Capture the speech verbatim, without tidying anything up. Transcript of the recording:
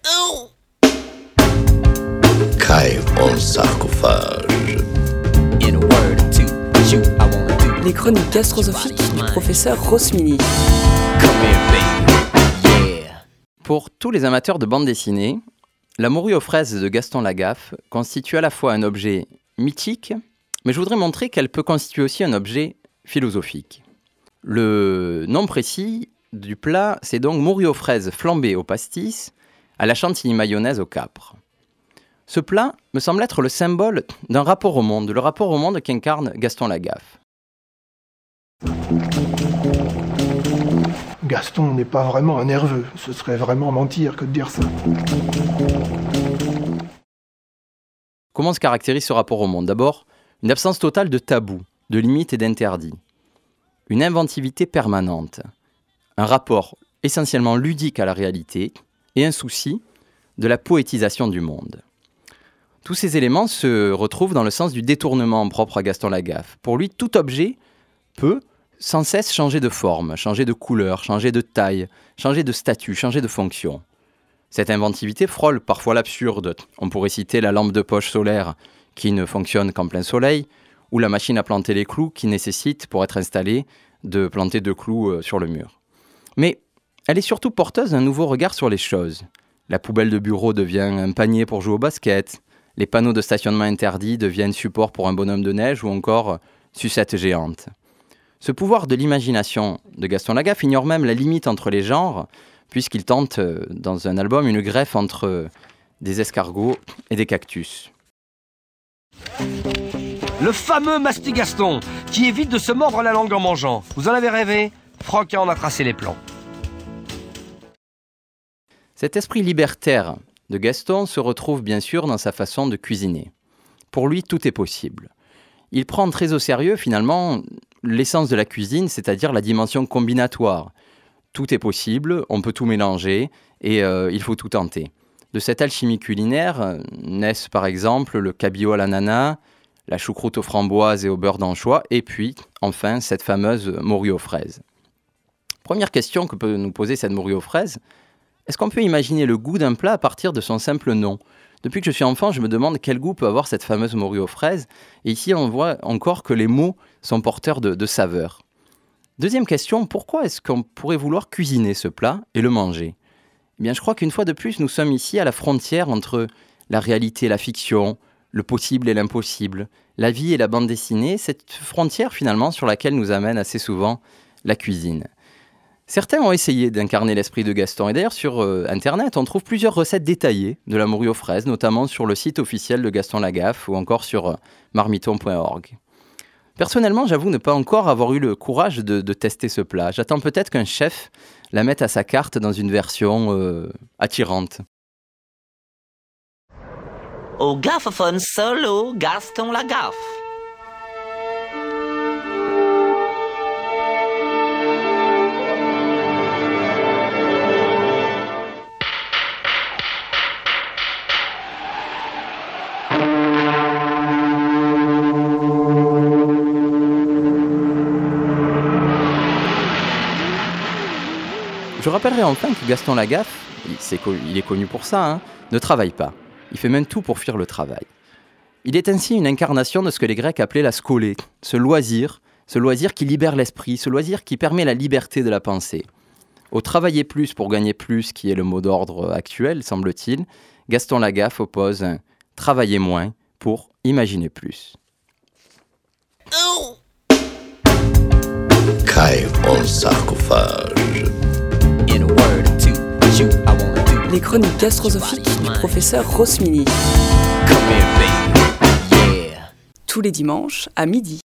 Kai en sarcophage. Les chroniques gastrosophiques du professeur Rosmini. Pour tous les amateurs de bande dessinée, La morue aux fraises de Gaston Lagaffe constitue à la fois un objet mythique, mais je voudrais montrer qu'elle peut constituer aussi un objet philosophique. Le nom précis du plat, c'est donc morue aux fraises flambée au pastis, à la chantilly mayonnaise au capre. Ce plat me semble être le symbole d'un rapport au monde, le rapport au monde qu'incarne Gaston Lagaffe. Gaston n'est pas vraiment un nerveux, ce serait vraiment mentir que de dire ça. Comment se caractérise ce rapport au monde ? D'abord, une absence totale de tabous, de limites et d'interdits. Une inventivité permanente. Un rapport essentiellement ludique à la réalité et un souci de la poétisation du monde. Tous ces éléments se retrouvent dans le sens du détournement propre à Gaston Lagaffe. Pour lui, tout objet peut sans cesse changer de forme, changer de couleur, changer de taille, changer de statut, changer de fonction. Cette inventivité frôle parfois l'absurde. On pourrait citer la lampe de poche solaire qui ne fonctionne qu'en plein soleil, ou la machine à planter les clous qui nécessite, pour être installée, de planter deux clous sur le mur. Mais elle est surtout porteuse d'un nouveau regard sur les choses. La poubelle de bureau devient un panier pour jouer au basket, les panneaux de stationnement interdits deviennent support pour un bonhomme de neige ou encore sucette géante. Ce pouvoir de l'imagination de Gaston Lagaffe ignore même la limite entre les genres, puisqu'il tente dans un album une greffe entre des escargots et des cactus. Le fameux Mastigaston, qui évite de se mordre la langue en mangeant. Vous en avez rêvé ? Franquin en a tracé les plans. Cet esprit libertaire de Gaston se retrouve bien sûr dans sa façon de cuisiner. Pour lui, tout est possible. Il prend très au sérieux, finalement, l'essence de la cuisine, c'est-à-dire la dimension combinatoire. Tout est possible, on peut tout mélanger et euh, il faut tout tenter. De cette alchimie culinaire naissent par exemple le cabillaud à l'ananas, la choucroute aux framboises et au beurre d'anchois, et puis, enfin, cette fameuse morue aux fraises. Première question que peut nous poser cette morue aux fraises, est-ce qu'on peut imaginer le goût d'un plat à partir de son simple nom ? Depuis que je suis enfant, je me demande quel goût peut avoir cette fameuse morue aux fraises. Et ici, on voit encore que les mots sont porteurs de, de saveurs. Deuxième question, pourquoi est-ce qu'on pourrait vouloir cuisiner ce plat et le manger ? Eh bien, je crois qu'une fois de plus, nous sommes ici à la frontière entre la réalité et la fiction, le possible et l'impossible, la vie et la bande dessinée, cette frontière finalement sur laquelle nous amène assez souvent la cuisine. Certains ont essayé d'incarner l'esprit de Gaston, et d'ailleurs sur euh, Internet, on trouve plusieurs recettes détaillées de la morue aux fraises, notamment sur le site officiel de Gaston Lagaffe ou encore sur euh, marmiton point org. Personnellement, j'avoue ne pas encore avoir eu le courage de, de tester ce plat. J'attends peut-être qu'un chef la mette à sa carte dans une version euh, attirante. Au gaffaphone solo, Gaston Lagaffe. Je rappellerai enfin que Gaston Lagaffe, il, c'est, il est connu pour ça, hein, ne travaille pas. Il fait même tout pour fuir le travail. Il est ainsi une incarnation de ce que les Grecs appelaient la skolé, ce loisir, ce loisir qui libère l'esprit, ce loisir qui permet la liberté de la pensée. Au travailler plus pour gagner plus, qui est le mot d'ordre actuel, semble-t-il, Gaston Lagaffe oppose un travailler moins pour imaginer plus. Kai en sarcophage. Les chroniques gastrosophiques du professeur Rosmini. Tous les dimanches à midi.